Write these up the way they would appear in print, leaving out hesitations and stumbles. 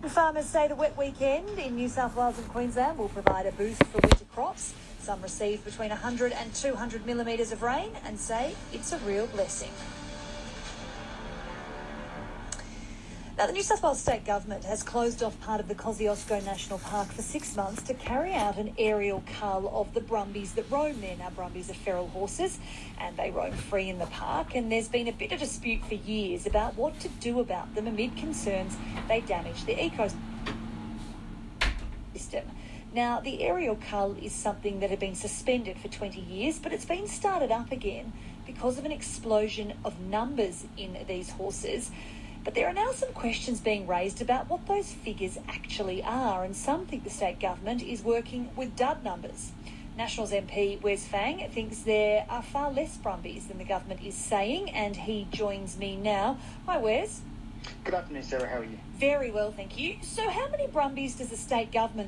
Farmers say the wet weekend in New South Wales and Queensland will provide a boost for winter crops. Some receive between 100 and 200 millimetres of rain and say it's a real blessing. Now, the New South Wales State Government has closed off part of the Kosciuszko National Park for 6 months to carry out an aerial cull of the brumbies that roam there. Now, brumbies are feral horses and they roam free in the park, and there's been a bit of dispute for years about what to do about them amid concerns they damage the ecosystem. Now, the aerial cull is something that had been suspended for 20 years, but it's been started up again because of an explosion of numbers in these horses. But there are now some questions being raised about what those figures actually are, and some think the state government is working with dud numbers. Nationals MP Wes Fang thinks there are far less brumbies than the government is saying, and he joins me now. Hi, Wes. Good afternoon, Sarah. How are you? Very well, thank you. So how many brumbies does the state government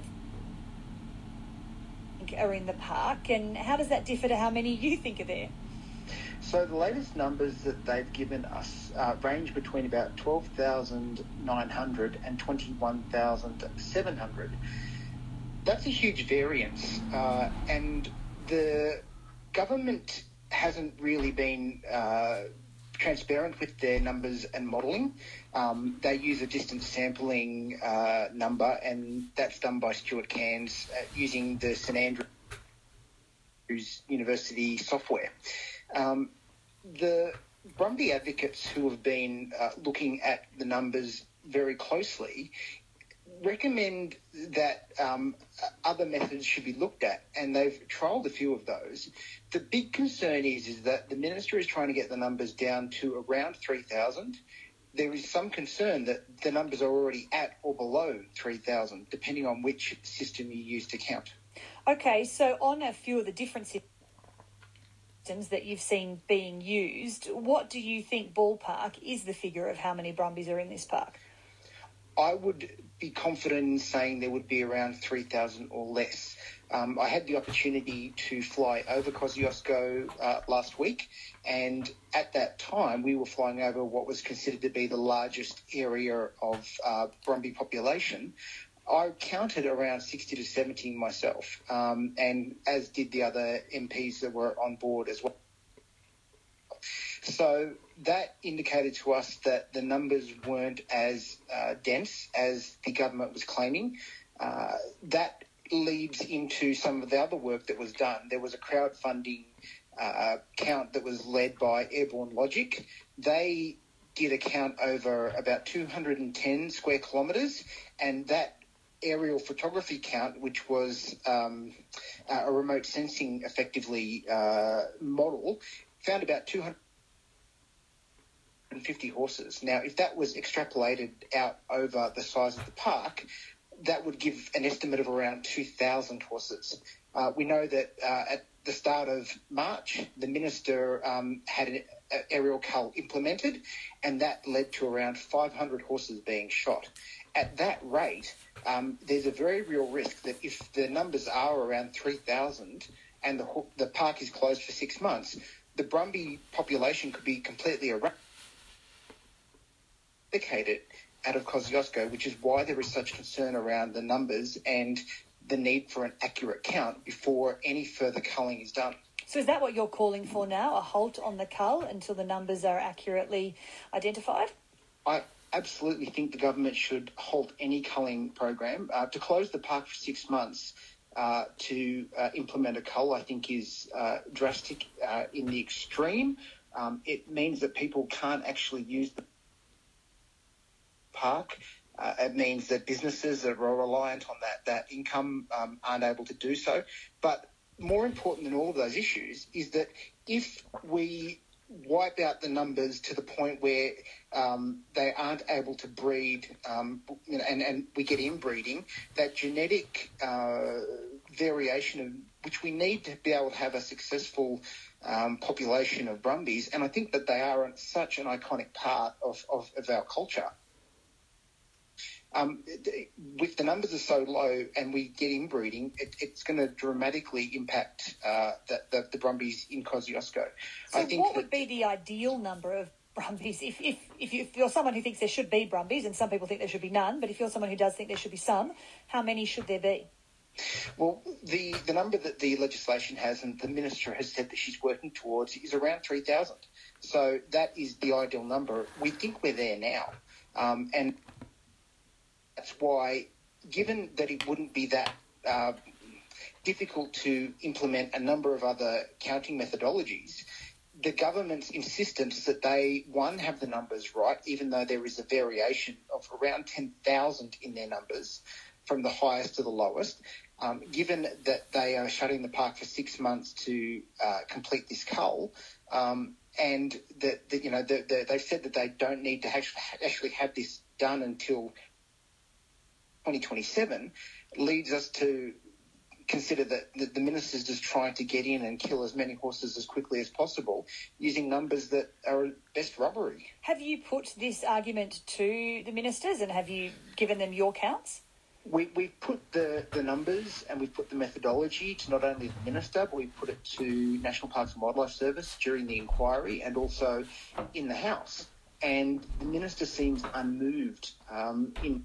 think are in the park, and how does that differ to how many you think are there? So the latest numbers that they've given us range between about 12,900 and 21,700. That's a huge variance, and the government hasn't really been transparent with their numbers and modelling. They use a distance sampling number, and that's done by Stuart Cairns using the St Andrews University software. The Brumby advocates who have been looking at the numbers very closely recommend that other methods should be looked at, and they've trialled a few of those. The big concern is that the minister is trying to get the numbers down to around 3,000. There is some concern that the numbers are already at or below 3,000, depending on which system you use to count. Okay, so on a few of the different systems that you've seen being used, what do you think ballpark is the figure of how many brumbies are in this park? I would be confident in saying there would be around 3,000 or less. I had the opportunity to fly over Kosciuszko last week, and at that time we were flying over what was considered to be the largest area of brumby population. I counted around 60 to 70 myself, and as did the other MPs that were on board as well. So that indicated to us that the numbers weren't as dense as the government was claiming. That leads into some of the other work that was done. There was a crowdfunding count that was led by Airborne Logic. They did a count over about 210 square kilometres, and that aerial photography count, which was a remote sensing effectively model, found about 250 horses. Now, if that was extrapolated out over the size of the park, that would give an estimate of around 2,000 horses. We know that at the start of March, the minister had an aerial cull implemented, and that led to around 500 horses being shot. At that rate, there's a very real risk that if the numbers are around 3,000 and the park is closed for 6 months, the brumby population could be completely eradicated out of Kosciuszko, which is why there is such concern around the numbers and the need for an accurate count before any further culling is done. So is that what you're calling for now, a halt on the cull until the numbers are accurately identified? I absolutely think the government should halt any culling program. To close the park for 6 months to implement a cull, I think, is drastic in the extreme. It means that people can't actually use the park. It means that businesses that are reliant on that income aren't able to do so. But more important than all of those issues is that if we wipe out the numbers to the point where they aren't able to breed, and we get inbreeding, that genetic variation, which we need to be able to have a successful population of brumbies, and I think that they are such an iconic part of our culture. If the numbers are so low and we get inbreeding, it's going to dramatically impact the brumbies in Kosciuszko. So what would be the ideal number of brumbies? If you're someone who thinks there should be brumbies, and some people think there should be none, but if you're someone who does think there should be some, how many should there be? Well, the number that the legislation has and the Minister has said that she's working towards is around 3,000. So that is the ideal number. We think we're there now. And that's why, given that it wouldn't be that difficult to implement a number of other counting methodologies, the government's insistence that they, one, have the numbers right, even though there is a variation of around 10,000 in their numbers from the highest to the lowest, given that they are shutting the park for 6 months to complete this cull, and that they've said that they don't need to actually have this done until 2027, leads us to consider that the minister's just trying to get in and kill as many horses as quickly as possible using numbers that are best rubbery. Have you put this argument to the ministers, and have you given them your counts? We've put the numbers and we've put the methodology to not only the Minister, but we've put it to National Parks and Wildlife Service during the inquiry and also in the House. And the Minister seems unmoved in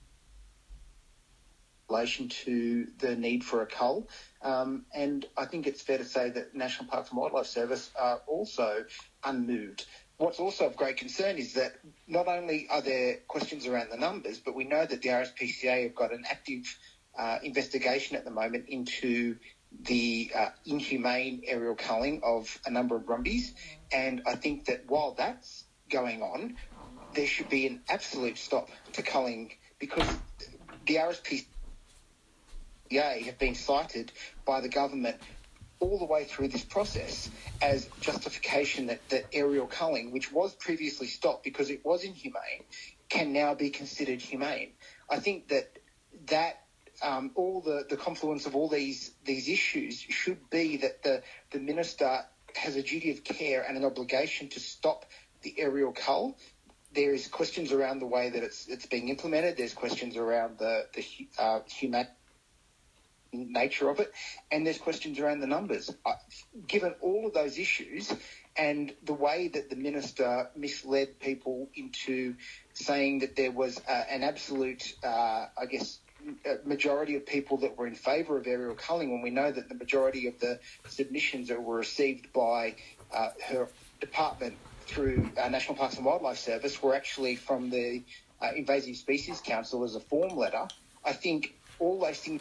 relation to the need for a cull. And I think it's fair to say that National Parks and Wildlife Service are also unmoved. What's also of great concern is that not only are there questions around the numbers, but we know that the RSPCA have got an active investigation at the moment into the inhumane aerial culling of a number of brumbies. And I think that while that's going on, there should be an absolute stop to culling, because the RSPCA have been cited by the government all the way through this process as justification that aerial culling, which was previously stopped because it was inhumane, can now be considered humane. I think that all the confluence of all these issues should be that the Minister has a duty of care and an obligation to stop the aerial cull. There is questions around the way that it's being implemented. There's questions around the humane nature of it, and there's questions around the numbers. Given all of those issues and the way that the Minister misled people into saying that there was an absolute, majority of people that were in favour of aerial culling, when we know that the majority of the submissions that were received by her department through National Parks and Wildlife Service were actually from the Invasive Species Council as a form letter. I think all those things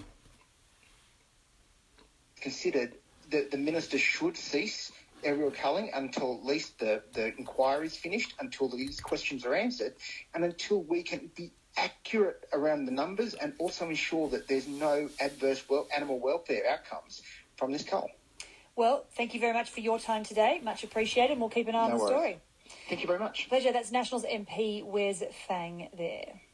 considered, that the Minister should cease aerial culling until at least the inquiry is finished, until these questions are answered, and until we can be accurate around the numbers and also ensure that there's no adverse animal welfare outcomes from this cull. Well, thank you very much for your time today. Much appreciated, and we'll keep an eye on the story. Thank you very much. Pleasure. That's Nationals MP Wes Fang there.